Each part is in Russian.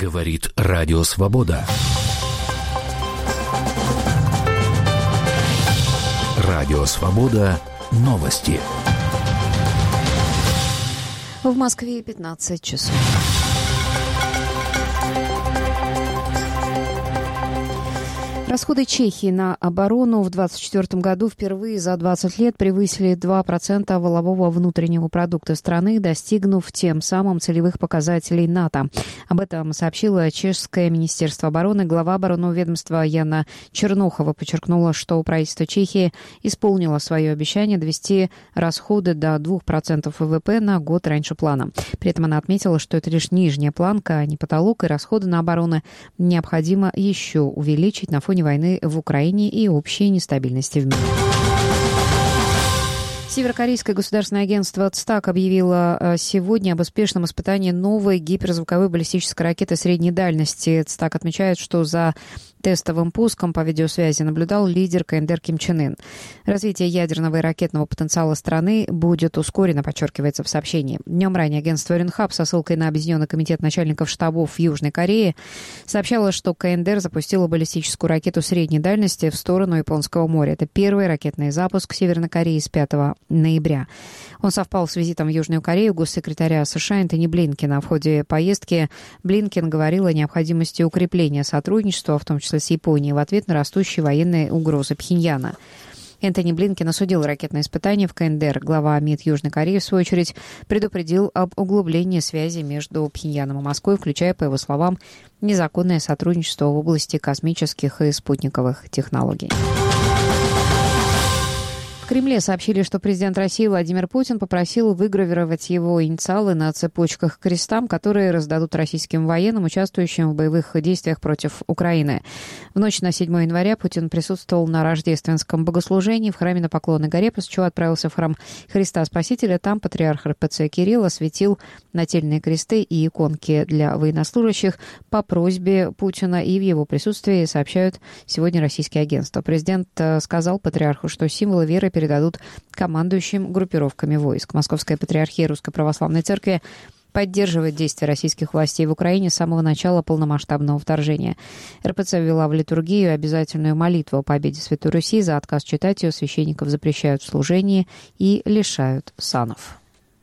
Говорит Радио Свобода. Радио Свобода. Новости. В Москве 15 часов. Расходы Чехии на оборону в 2024 году впервые за 20 лет превысили 2% валового внутреннего продукта страны, достигнув тем самым целевых показателей НАТО. Об этом сообщило Чешское министерство обороны. Глава оборонного ведомства Яна Чернохова подчеркнула, что правительство Чехии исполнило свое обещание довести расходы до 2% ВВП на год раньше плана. При этом она отметила, что это лишь нижняя планка, а не потолок, и расходы на оборону необходимо еще увеличить на фоне войны в Украине и общей нестабильности в мире. Северокорейское государственное агентство ЦТАК объявило сегодня об успешном испытании новой гиперзвуковой баллистической ракеты средней дальности. ЦТАК отмечает, что за тестовым пуском по видеосвязи наблюдал лидер КНДР Ким Чен Ын. Развитие ядерного и ракетного потенциала страны будет ускорено, подчеркивается в сообщении. Днем ранее агентство Ренхап со ссылкой на Объединенный комитет начальников штабов Южной Кореи сообщало, что КНДР запустила баллистическую ракету средней дальности в сторону Японского моря. Это первый ракетный запуск Северной Кореи с 5 ноября. Он совпал с визитом в Южную Корею госсекретаря США Энтони Блинкена. В ходе поездки Блинкен говорил о необходимости укрепления сотрудничества, в том числе с Японией, в ответ на растущие военные угрозы Пхеньяна. Энтони Блинкен осудил ракетное испытание в КНДР. Глава МИД Южной Кореи, в свою очередь, предупредил об углублении связи между Пхеньяном и Москвой, включая, по его словам, незаконное сотрудничество в области космических и спутниковых технологий. В Кремле сообщили, что президент России Владимир Путин попросил выгравировать его инициалы на цепочках к крестам, которые раздадут российским военным, участвующим в боевых действиях против Украины. В ночь на 7 января Путин присутствовал на рождественском богослужении в храме на Поклонной горе, после чего отправился в храм Христа Спасителя. Там патриарх РПЦ Кирилл осветил нательные кресты и иконки для военнослужащих по просьбе Путина, и в его присутствии сообщают сегодня российские агентства. Президент сказал патриарху, что символы веры передадут командующим группировками войск. Московская патриархия Русской Православной Церкви поддерживает действия российских властей в Украине с самого начала полномасштабного вторжения. РПЦ ввела в литургию обязательную молитву о победе Святой Руси. За отказ читать ее священников запрещают в служении и лишают санов.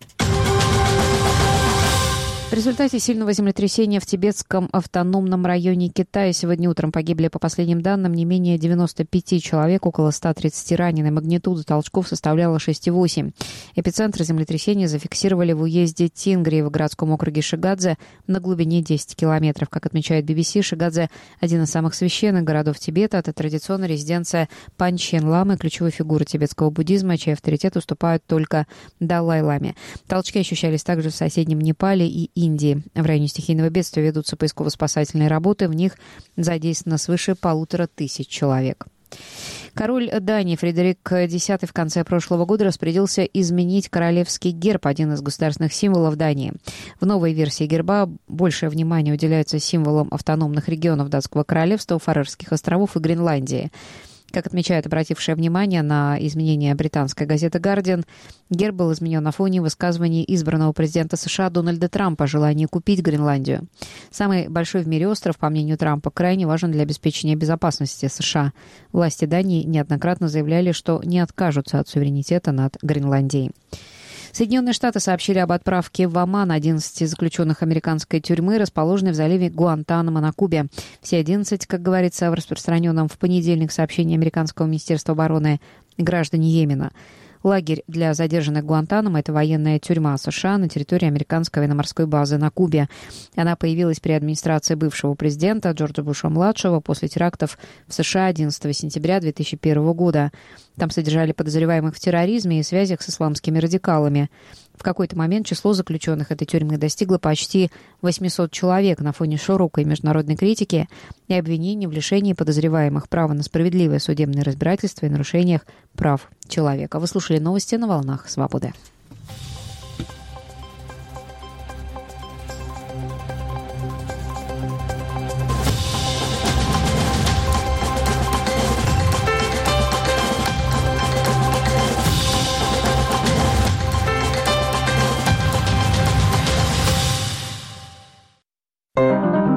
В результате сильного землетрясения в тибетском автономном районе Китая сегодня утром погибли, по последним данным, не менее 95 человек, около 130 ранены. Магнитуда толчков составляла 6,8. Эпицентр землетрясения зафиксировали в уезде Тингри в городском округе Шигадзе на глубине 10 километров. Как отмечает BBC, Шигадзе – один из самых священных городов Тибета. Это традиционная резиденция Панчен Ламы, ключевой фигуры тибетского буддизма, чей авторитет уступает только Далай-ламе. Толчки ощущались также в соседнем Непале и Индии. В районе стихийного бедствия ведутся поисково-спасательные работы. В них задействовано свыше 1500 человек. Король Дании Фредерик X в конце прошлого года распорядился изменить королевский герб, один из государственных символов Дании. В новой версии герба большее внимание уделяется символам автономных регионов Датского королевства, Фарерских островов и Гренландии. Как отмечает обратившая внимание на изменения британская газета «Гардиан», герб был изменен на фоне высказываний избранного президента США Дональда Трампа о желании купить Гренландию. Самый большой в мире остров, по мнению Трампа, крайне важен для обеспечения безопасности США. Власти Дании неоднократно заявляли, что не откажутся от суверенитета над Гренландией. Соединенные Штаты сообщили об отправке в Оман 11 заключенных американской тюрьмы, расположенной в заливе Гуантанамо на Кубе. Все 11, как говорится в распространенном в понедельник сообщении американского министерства обороны, граждане Йемена. Лагерь для задержанных Гуантанамо – это военная тюрьма США на территории американской военно-морской базы на Кубе. Она появилась при администрации бывшего президента Джорджа Буша-младшего после терактов в США 11 сентября 2001 года. Там содержали подозреваемых в терроризме и связях с исламскими радикалами. В какой-то момент число заключенных этой тюрьмы достигло почти 800 человек на фоне широкой международной критики и обвинений в лишении подозреваемых права на справедливое судебное разбирательство и нарушениях прав человека. Вы слушали новости на волнах Свободы.